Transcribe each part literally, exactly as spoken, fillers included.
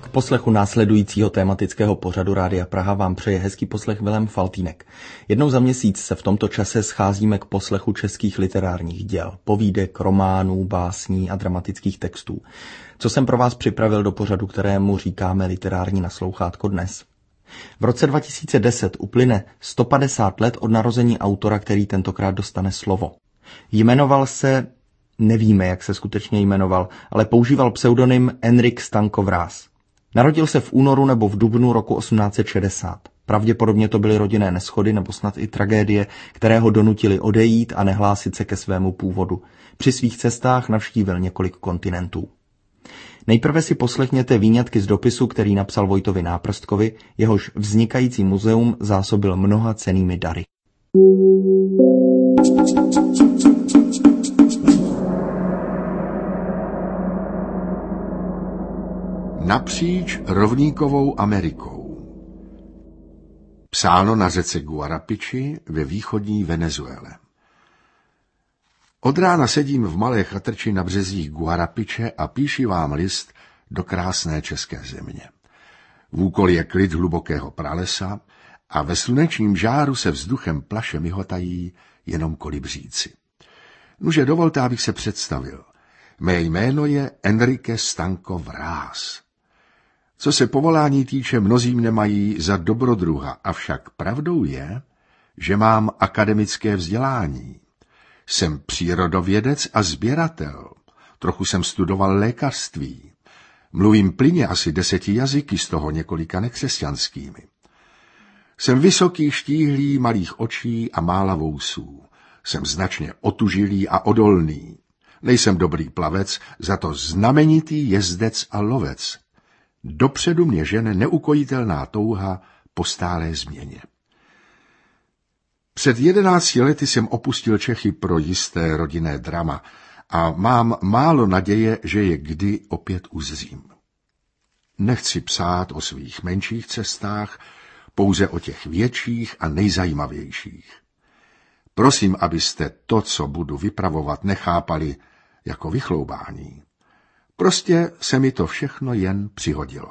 K poslechu následujícího tématického pořadu Rádia Praha vám přeje hezký poslech Vilém Faltýnek. Jednou za měsíc se v tomto čase scházíme k poslechu českých literárních děl, povídek, románů, básní a dramatických textů. Co jsem pro vás připravil do pořadu, kterému říkáme literární naslouchátko dnes? V roce dva tisíce deset uplyne sto padesát let od narození autora, který tentokrát dostane slovo. Jmenoval se, nevíme, jak se skutečně jmenoval, ale používal pseudonym Enrik Stanko Vráz. Narodil se v únoru nebo v dubnu roku osmnáct set šedesát. Pravděpodobně to byly rodinné neshody nebo snad i tragédie, které ho donutily odejít a nehlásit se ke svému původu. Při svých cestách navštívil několik kontinentů. Nejprve si poslechněte výňatky z dopisu, který napsal Vojtovi Náprstkovi, jehož vznikající muzeum zásobil mnoha cennými dary. Napříč rovníkovou Amerikou. Psáno na řece Guarapiči ve východní Venezuele. Od rána sedím v malé chatrči na březích Guarapiče a píši vám list do krásné české země. Vůkol je klid hlubokého pralesa a ve slunečním žáru se vzduchem plaše mihotají jenom kolibříci. Nuže dovolte, abych se představil. Mé jméno je Enrique Stanko Vráz. Co se povolání týče, mnozí mne mají za dobrodruha, avšak pravdou je, že mám akademické vzdělání. Jsem přírodovědec a sběratel. Trochu jsem studoval lékařství. Mluvím plynně asi deseti jazyky, z toho několika nekřesťanskými. Jsem vysoký, štíhlý, malých očí a mála vousů. Jsem značně otužilý a odolný. Nejsem dobrý plavec, za to znamenitý jezdec a lovec. Dopředu mě žene neukojitelná touha po stálé změně. Před jedenácti lety jsem opustil Čechy pro jisté rodinné drama a mám málo naděje, že je kdy opět uzřím. Nechci psát o svých menších cestách, pouze o těch větších a nejzajímavějších. Prosím, abyste to, co budu vypravovat, nechápali jako vychloubání. Prostě se mi to všechno jen přihodilo.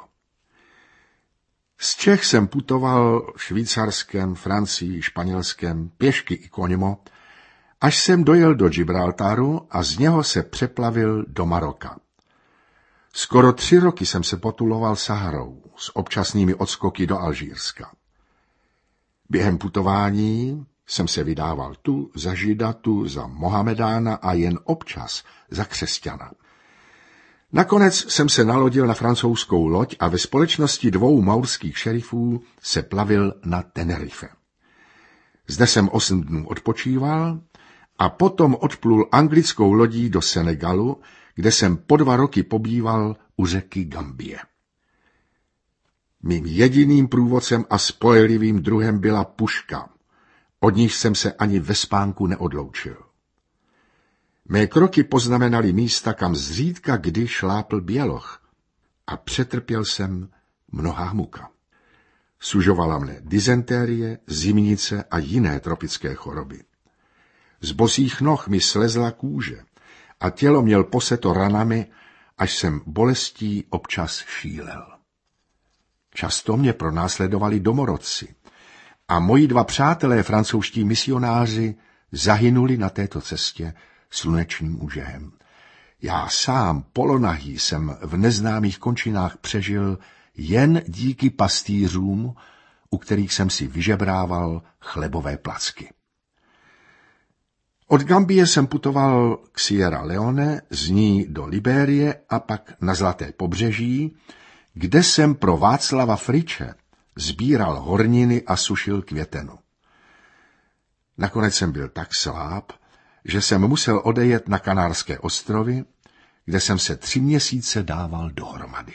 Z Čech jsem putoval Švýcarskem, Francii, Španělskem, pěšky i koněmo, až jsem dojel do Gibraltaru a z něho se přeplavil do Maroka. Skoro tři roky jsem se potuloval Saharou s občasnými odskoky do Alžírska. Během putování jsem se vydával tu za žida, tu za Mohamedána a jen občas za křesťana. Nakonec jsem se nalodil na francouzskou loď a ve společnosti dvou maurských šerifů se plavil na Tenerife. Zde jsem osm dnů odpočíval a potom odplul anglickou lodí do Senegalu, kde jsem po dva roky pobýval u řeky Gambie. Mým jediným průvodcem a spolehlivým druhem byla puška, od níž jsem se ani ve spánku neodloučil. Mé kroky poznamenaly místa, kam zřídka kdy šlápl běloch a přetrpěl jsem mnohá muka. Sužovala mne dysentérie, zimnice a jiné tropické choroby. Z bosých noh mi slezla kůže a tělo měl poseto ranami, až jsem bolestí občas šílel. Často mě pronásledovali domorodci a moji dva přátelé francouzští misionáři zahynuli na této cestě slunečním úžehem. Já sám polonahý jsem v neznámých končinách přežil jen díky pastýřům, u kterých jsem si vyžebrával chlebové placky. Od Gambie jsem putoval k Sierra Leone, z ní do Libérie a pak na Zlaté pobřeží, kde jsem pro Václava Friče sbíral horniny a sušil květenu. Nakonec jsem byl tak sláb, že jsem musel odejet na Kanárské ostrovy, kde jsem se tři měsíce dával dohromady.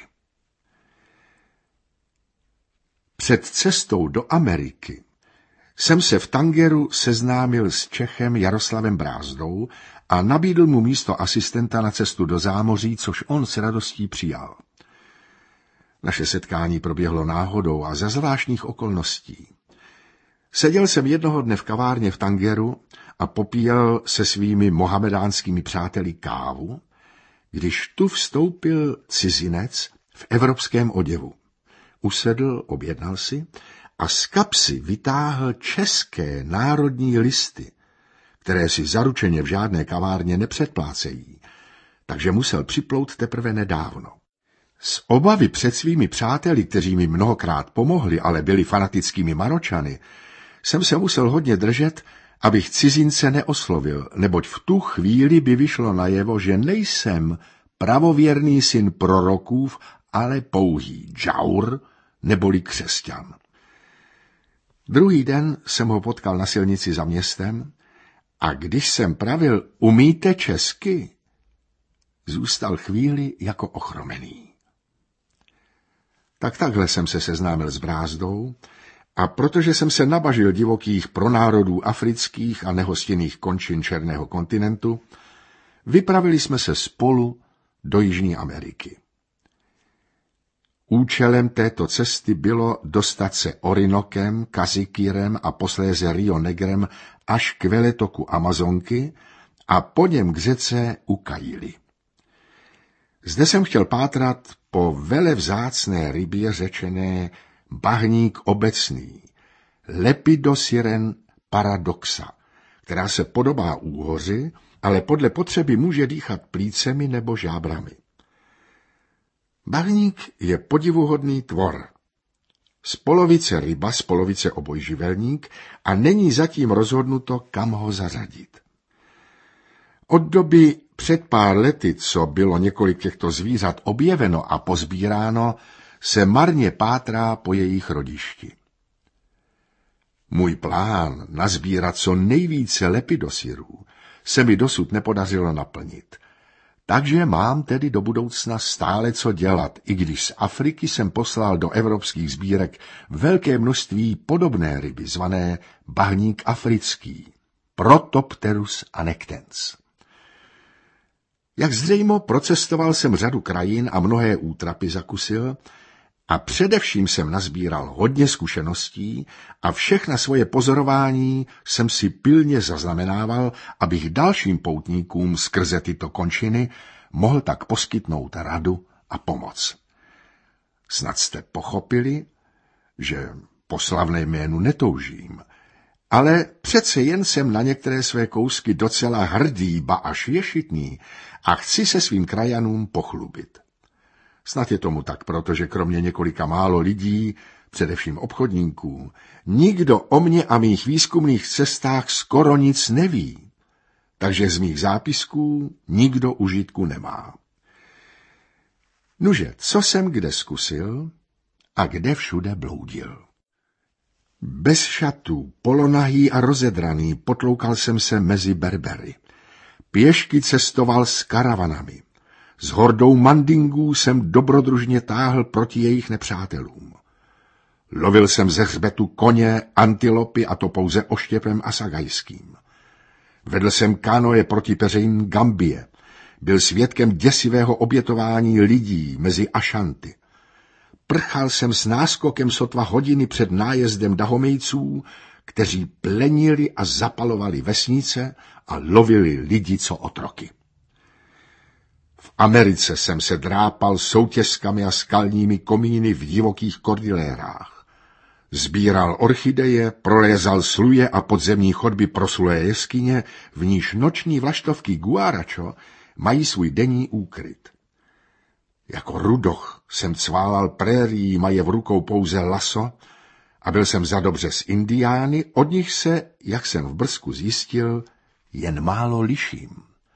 Před cestou do Ameriky jsem se v Tangeru seznámil s Čechem Jaroslavem Brázdou a nabídl mu místo asistenta na cestu do zámoří, což on s radostí přijal. Naše setkání proběhlo náhodou a za zvláštních okolností. Seděl jsem jednoho dne v kavárně v Tangeru a popíjel se svými mohamedánskými přáteli kávu, když tu vstoupil cizinec v evropském oděvu. Usedl, objednal si a z kapsy vytáhl české národní listy, které si zaručeně v žádné kavárně nepředplácejí, takže musel připlout teprve nedávno. Z obavy před svými přáteli, kteří mi mnohokrát pomohli, ale byli fanatickými Maročany, jsem se musel hodně držet, abych cizince neoslovil, neboť v tu chvíli by vyšlo najevo, že nejsem pravověrný syn prorokův, ale pouhý džaur neboli křesťan. Druhý den jsem ho potkal na silnici za městem a když jsem pravil umíte česky, zůstal chvíli jako ochromený. Tak takhle jsem se seznámil s Brázdou a protože jsem se nabažil divokých pronárodů afrických a nehostinných končin černého kontinentu, vypravili jsme se spolu do Jižní Ameriky. Účelem této cesty bylo dostat se Orinokem, Kazikírem a posléze Rio Negrem až k veletoku Amazonky a po něm k řece Ukaili. Zde jsem chtěl pátrat po velevzácné rybě řečené bahník obecný, Lepidosiren paradoxa, která se podobá úhoři, ale podle potřeby může dýchat plícemi nebo žábrami. Bahník je podivuhodný tvor. Z polovice ryba, z polovice obojživelník a není zatím rozhodnuto, kam ho zařadit. Od doby před pár lety, co bylo několik těchto zvířat objeveno a pozbíráno, se marně pátrá po jejich rodišti. Můj plán nazbírat co nejvíce lepidosirů se mi dosud nepodařilo naplnit. Takže mám tedy do budoucna stále co dělat, i když z Afriky jsem poslal do evropských sbírek velké množství podobné ryby, zvané bahník africký, Protopterus annectens. Jak zřejmě procestoval jsem řadu krajin a mnohé útrapy zakusil a především jsem nazbíral hodně zkušeností a všechna svoje pozorování jsem si pilně zaznamenával, abych dalším poutníkům skrze tyto končiny mohl tak poskytnout radu a pomoc. Snad jste pochopili, že po slavném jménu netoužím, ale přece jen jsem na některé své kousky docela hrdý, ba až ješitný a chci se svým krajanům pochlubit. Snad je tomu tak, protože kromě několika málo lidí, především obchodníků, nikdo o mně a mých výzkumných cestách skoro nic neví, takže z mých zápisků nikdo užitku nemá. Nuže, co jsem kde zkusil a kde všude bloudil. Bez šatů, polonahý a rozedraný potloukal jsem se mezi Berbery. Pěšky cestoval s karavanami. S hordou mandingů jsem dobrodružně táhl proti jejich nepřátelům. Lovil jsem ze hřbetu koně, antilopy a to pouze oštěpem asagajským. Vedl jsem kanoje proti peřejím Gambie. Byl svědkem děsivého obětování lidí mezi Ašanty. Prchal jsem s náskokem sotva hodiny před nájezdem Dahomejců, kteří plenili a zapalovali vesnice a lovili lidi co otroky. V Americe jsem se drápal soutězkami a skalními komíny v divokých kordilérách. Sbíral orchideje, prolézal sluje a podzemní chodby proslulé jeskyně, v níž noční vlaštovky guaracho mají svůj denní úkryt. Jako rudoch jsem cválal prérii, maje v rukou pouze laso, a byl jsem zadobře s indiány, od nich se, jak jsem v Brzku zjistil, jen málo liším.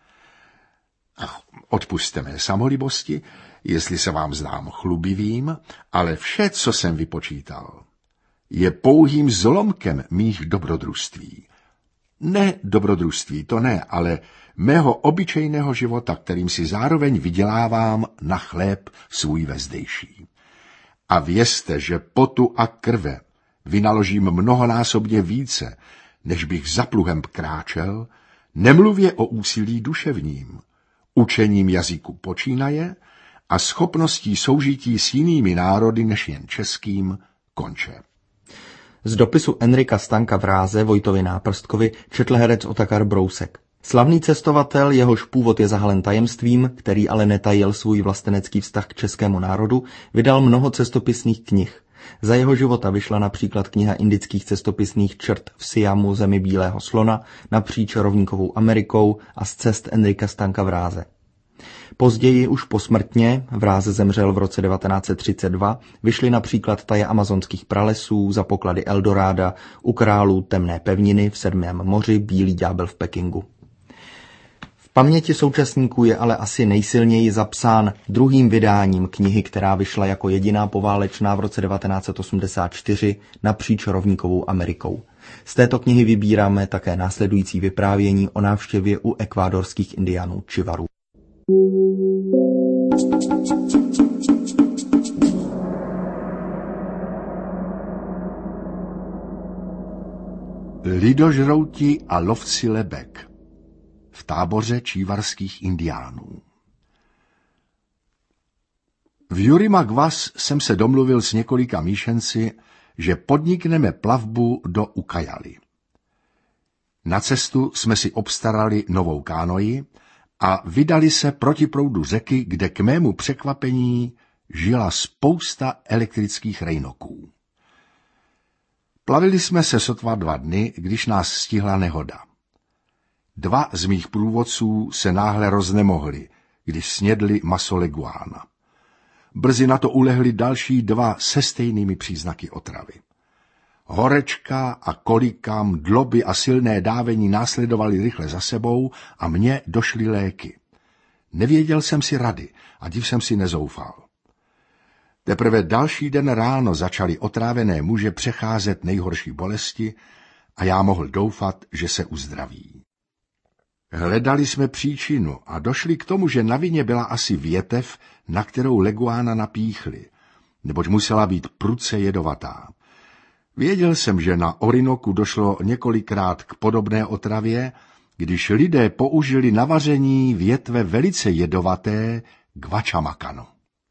Ach, odpusťte mé samolibosti, jestli se vám zdám chlubivým, ale vše, co jsem vypočítal, je pouhým zlomkem mých dobrodružství. Ne dobrodružství, to ne, ale mého obyčejného života, kterým si zároveň vydělávám na chléb svůj vezdejší. A vězte, že potu a krve vynaložím mnohonásobně více, než bych za pluhem kráčel, nemluvě o úsilí duševním, učením jazyku počínaje a schopností soužití s jinými národy než jen českým konče. Z dopisu Enrika Stanka v Ráze Vojtovi Náprstkovi četl herec Otakar Brousek. Slavný cestovatel, jehož původ je zahalen tajemstvím, který ale netajil svůj vlastenecký vztah k českému národu, vydal mnoho cestopisných knih. Za jeho života vyšla například kniha indických cestopisných črt v Siamu, zemi bílého slona, napříč rovníkovou Amerikou a z cest Enrika Stanka Vráze. Později, už posmrtně, Vráze zemřel v roce devatenáct set třicet dva, vyšly například Taje amazonských pralesů, Za poklady Eldoráda, U králů temné pevniny, v Sedmém moři, Bílý ďábel v Pekingu. V paměti současníků je ale asi nejsilněji zapsán druhým vydáním knihy, která vyšla jako jediná poválečná v roce devatenáct set osmdesát čtyři napříč rovníkovou Amerikou. Z této knihy vybíráme také následující vyprávění o návštěvě u ekvádorských indiánů Čivarů. Lidožrouti a lovci lebek v táboře čívarských indiánů. V Yurimaguas jsem se domluvil s několika míšenci, že podnikneme plavbu do Ucayali. Na cestu jsme si obstarali novou kánoji a vydali se proti proudu řeky, kde k mému překvapení žila spousta elektrických rejnoků. Plavili jsme se sotva dva dny, když nás stihla nehoda. Dva z mých průvodců se náhle roznemohli, když snědli maso leguána. Brzy na to ulehli další dva se stejnými příznaky otravy. Horečka a kolika, mdloby a silné dávení následovaly rychle za sebou a mně došly léky. Nevěděl jsem si rady a div jsem si nezoufal. Teprve další den ráno začaly otrávené muže přecházet nejhorší bolesti a já mohl doufat, že se uzdraví. Hledali jsme příčinu a došli k tomu, že na vině byla asi větev, na kterou leguána napíchli, neboť musela být prudce jedovatá. Věděl jsem, že na Orinoku došlo několikrát k podobné otravě, když lidé použili na vaření větve velice jedovaté guachamakano.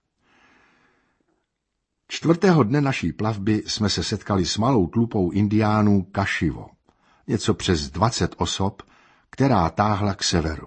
Čtvrtého dne naší plavby jsme se setkali s malou tlupou indiánů Kašivo, něco přes dvacet osob, která táhla k severu.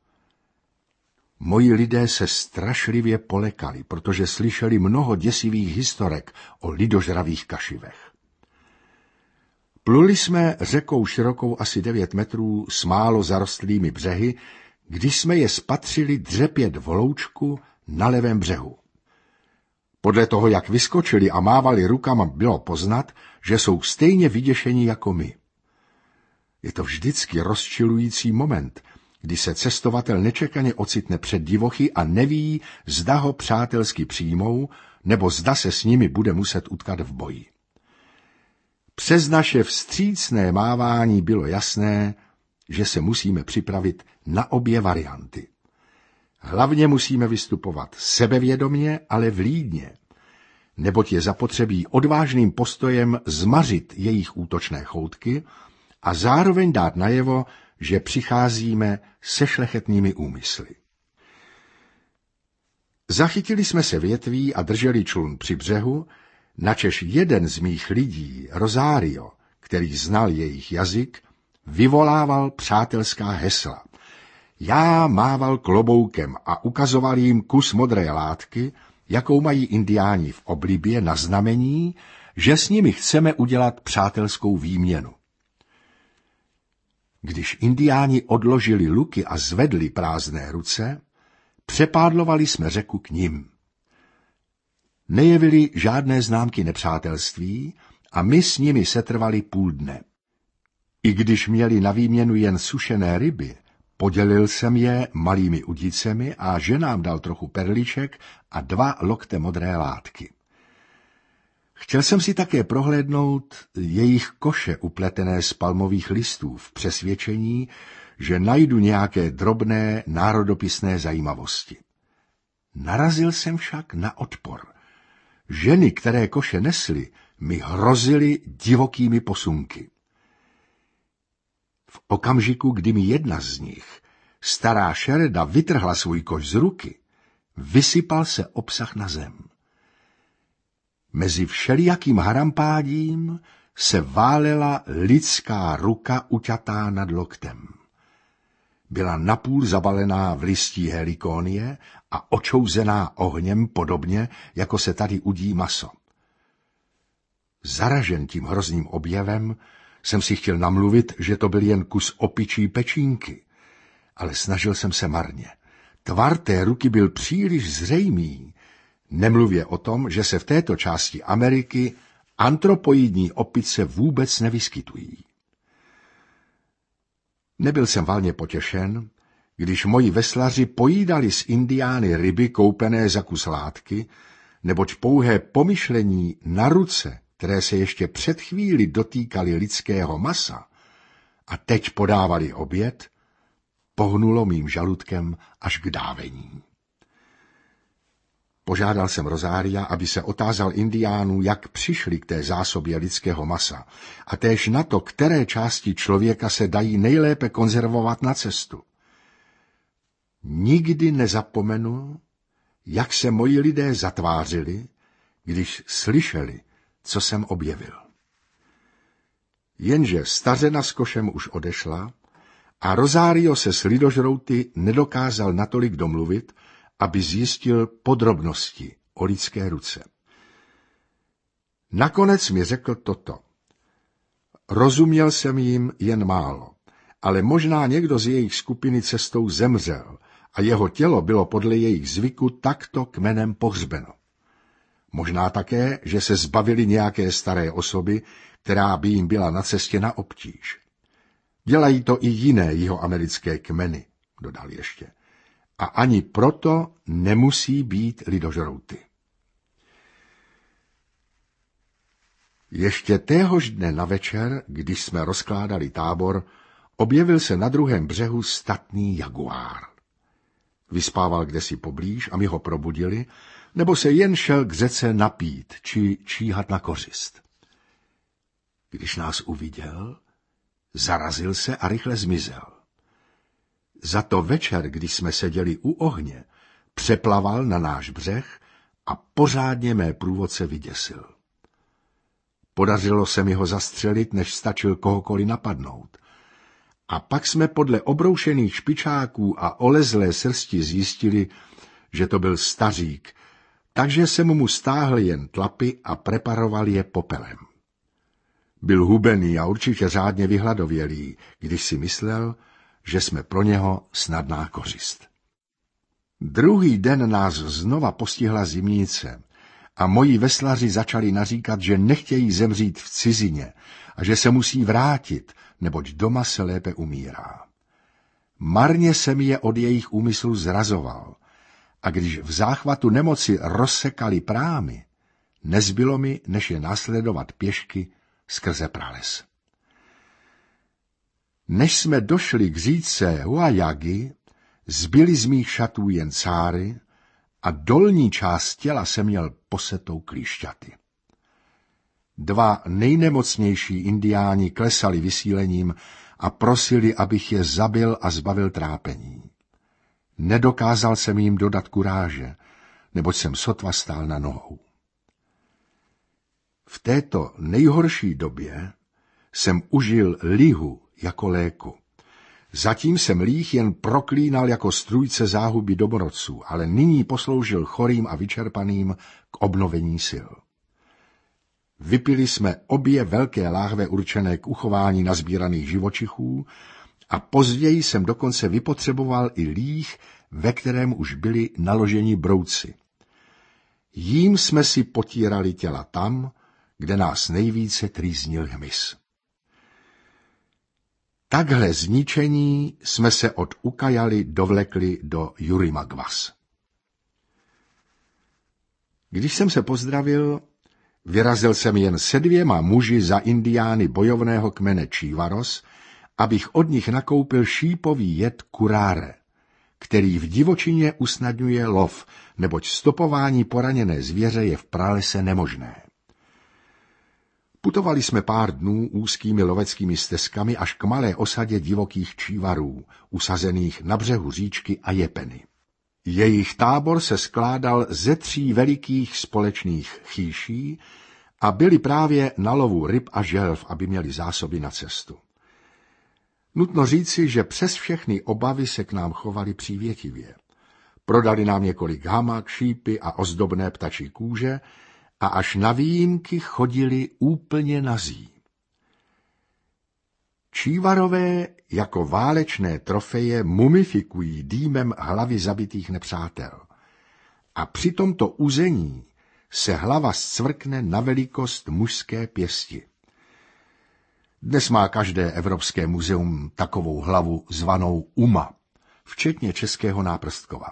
Moji lidé se strašlivě polekali, protože slyšeli mnoho děsivých historek o lidožravých kašivech. Pluli jsme řekou širokou asi devět metrů s málo zarostlými břehy, když jsme je spatřili dřepět v loučku na levém břehu. Podle toho, jak vyskočili a mávali rukama, bylo poznat, že jsou stejně vyděšení jako my. Je to vždycky rozčilující moment, kdy se cestovatel nečekaně ocitne před divochy a neví, zda ho přátelsky přijmou, nebo zda se s nimi bude muset utkat v boji. Přes naše vstřícné mávání bylo jasné, že se musíme připravit na obě varianty. Hlavně musíme vystupovat sebevědomně, ale vlídně, neboť je zapotřebí odvážným postojem zmařit jejich útočné choutky a zároveň dát najevo, že přicházíme se šlechetnými úmysly. Zachytili jsme se větví a drželi člun při břehu, načež jeden z mých lidí, Rosario, který znal jejich jazyk, vyvolával přátelská hesla. Já mával kloboukem a ukazoval jim kus modré látky, jakou mají indiáni v oblibě na znamení, že s nimi chceme udělat přátelskou výměnu. Když indiáni odložili luky a zvedli prázdné ruce, přepádlovali jsme řeku k nim. Nejevili žádné známky nepřátelství a my s nimi setrvali půl dne. I když měli na výměnu jen sušené ryby, podělil jsem je malými udicemi a ženám dal trochu perliček a dva lokte modré látky. Chtěl jsem si také prohlédnout jejich koše upletené z palmových listů v přesvědčení, že najdu nějaké drobné národopisné zajímavosti. Narazil jsem však na odpor. Ženy, které koše nesly, mi hrozily divokými posunky. V okamžiku, kdy mi jedna z nich, stará šereda, vytrhla svůj koš z ruky, vysypal se obsah na zem. Mezi všelijakým harampádím se válela lidská ruka uťatá nad loktem. byla napůl zabalená v listí helikonie a očouzená ohněm podobně, jako se tady udí maso. Zaražen tím hrozným objevem jsem si chtěl namluvit, že to byl jen kus opičí pečínky, ale snažil jsem se marně. Tvar té ruky byl příliš zřejmý, nemluvě o tom, že se v této části Ameriky antropoidní opice vůbec nevyskytují. Nebyl jsem valně potěšen, když moji veslaři pojídali z Indiány ryby koupené za kus látky, neboť pouhé pomyšlení na ruce, které se ještě před chvíli dotýkaly lidského masa a teď podávali oběd, pohnulo mým žaludkem až k dávení. Požádal jsem Rozária, aby se otázal Indiánů, jak přišli k té zásobě lidského masa a též na to, které části člověka se dají nejlépe konzervovat na cestu. Nikdy nezapomenu, jak se moji lidé zatvářili, když slyšeli, co jsem objevil. Jenže stařena s košem už odešla a Rozário se s lidožrouty nedokázal natolik domluvit, aby zjistil podrobnosti o lidské ruce. Nakonec mi řekl toto. Rozuměl jsem jim jen málo, ale možná někdo z jejich skupiny cestou zemřel a jeho tělo bylo podle jejich zvyku takto kmenem pohřbeno. Možná také, že se zbavili nějaké staré osoby, která by jim byla na cestě na obtíž. Dělají to i jiné jihoamerické kmeny, dodal ještě. A ani proto nemusí být lidožrouty. Ještě téhož dne na večer, když jsme rozkládali tábor, objevil se na druhém břehu statný jaguár. Vyspával kdesi poblíž a my ho probudili, nebo se jen šel k řece napít či číhat na kořist. Když nás uviděl, zarazil se a rychle zmizel. Za to večer, když jsme seděli u ohně, přeplaval na náš břeh a pořádně mé průvodce vyděsil. Podařilo se mi ho zastřelit, než stačil kohokoliv napadnout. A pak jsme podle obroušených špičáků a olezlé srsti zjistili, že to byl stařík, takže jsem mu stáhl jen tlapy a preparoval je popelem. Byl hubený a určitě řádně vyhladovělý, když si myslel, že jsme pro něho snadná kořist. Druhý den nás znova postihla zimnice a moji veslaři začali naříkat, že nechtějí zemřít v cizině a že se musí vrátit, neboť doma se lépe umírá. Marně jsem je od jejich úmyslu zrazoval a když v záchvatu nemoci rozsekali prámy, nezbylo mi, než je následovat pěšky skrze prales. Než jsme došli k říčce Huayagi, zbyly z mých šatů jen cáry a dolní část těla jsem měl posetou klíšťaty. Dva nejnemocnější indiáni klesali vysílením a prosili, abych je zabil a zbavil trápení. Nedokázal jsem jim dodat kuráže, neboť jsem sotva stál na nohou. V této nejhorší době jsem užil lihu jako léku. Zatím jsem líh jen proklínal jako strůjce záhuby domorodců, ale nyní posloužil chorým a vyčerpaným k obnovení sil. Vypili jsme obě velké láhve určené k uchování nazbíraných živočichů a později jsem dokonce vypotřeboval i líh, ve kterém už byli naloženi brouci. Jím jsme si potírali těla tam, kde nás nejvíce trýznil hmyz. Takhle zničení jsme se od Ucayali dovlekli do Yurimaguas. Když jsem se pozdravil, vyrazil jsem jen se dvěma muži za indiány bojovného kmene Chívaros, abych od nich nakoupil šípový jed kuráre, který v divočině usnadňuje lov, neboť stopování poraněné zvěře je v pralese nemožné. Putovali jsme pár dnů úzkými loveckými stezkami až k malé osadě divokých čívarů, usazených na břehu říčky Ajepeny. Jejich tábor se skládal ze tří velikých společných chýší a byli právě na lovu ryb a želv, aby měli zásoby na cestu. Nutno říci, že přes všechny obavy se k nám chovali přívětivě. Prodali nám několik hamak, šípy a ozdobné ptačí kůže a až na výjimky chodili úplně nazí. Čívarové jako válečné trofeje mumifikují dýmem hlavy zabitých nepřátel. A při tomto uzení se hlava zcvrkne na velikost mužské pěsti. Dnes má každé evropské muzeum takovou hlavu zvanou Uma, včetně českého Náprstkova.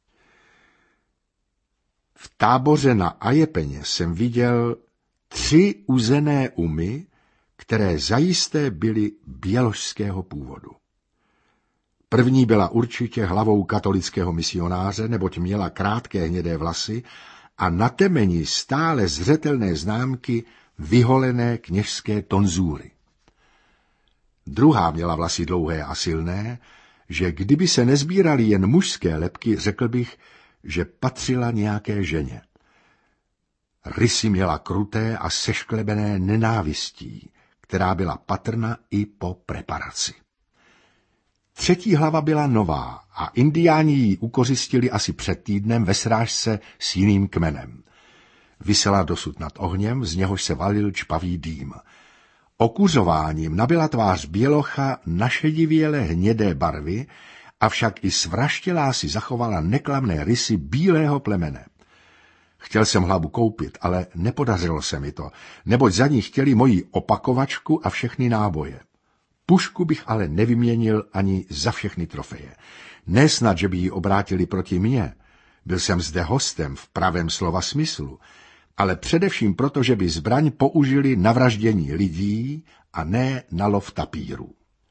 V táboře na Ajepeně jsem viděl tři uzené umy, které zajisté byly běložského původu. První byla určitě hlavou katolického misionáře, neboť měla krátké hnědé vlasy a na temeni stále zřetelné známky vyholené kněžské tonzúry. Druhá měla vlasy dlouhé a silné, že kdyby se nezbíraly jen mužské lebky, řekl bych, že patřila nějaké ženě. Rysy měla kruté a sešklebené nenávistí, která byla patrna i po preparaci. Třetí hlava byla nová a indiáni ji ukořistili asi před týdnem ve srážce s jiným kmenem. Visela dosud nad ohněm, z něhož se valil čpavý dým. Okuřováním nabyla tvář bělocha našedivěle hnědé barvy, avšak i svraštělá si zachovala neklamné rysy bílého plemene. Chtěl jsem hlavu koupit, ale nepodařilo se mi to, neboť za ní chtěli moji opakovačku a všechny náboje. Pušku bych ale nevyměnil ani za všechny trofeje. Nesnad, že by ji obrátili proti mně. Byl jsem zde hostem v pravém slova smyslu, ale především proto, že by zbraň použili na vraždění lidí a ne na lov tapírů.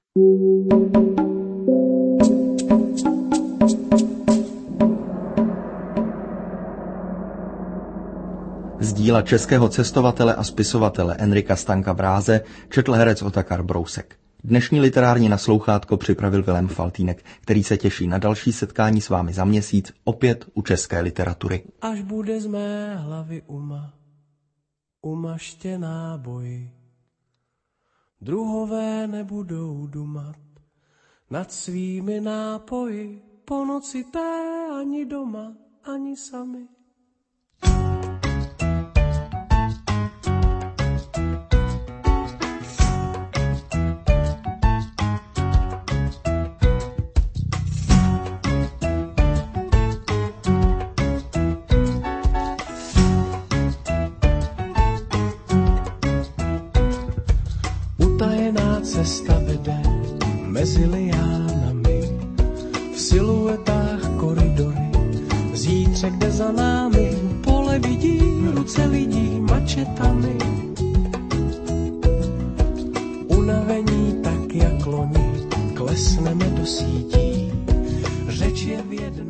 Z díla českého cestovatele a spisovatele Enrika Stanka Bráze četl herec Otakar Brousek. Dnešní literární naslouchátko připravil Vilém Faltýnek, který se těší na další setkání s vámi za měsíc, opět u české literatury. Až bude z mé hlavy uma, umaště náboj, druhové nebudou dumat nad svými nápoji, po noci té ani doma, ani sami. Cesta vede mezi liánami, v siluetách koridory, zítřek jde za námi, pole vidí, ruce vidí mačetami. Unavení tak jak loni, klesneme do sítí, řeč je v jednom.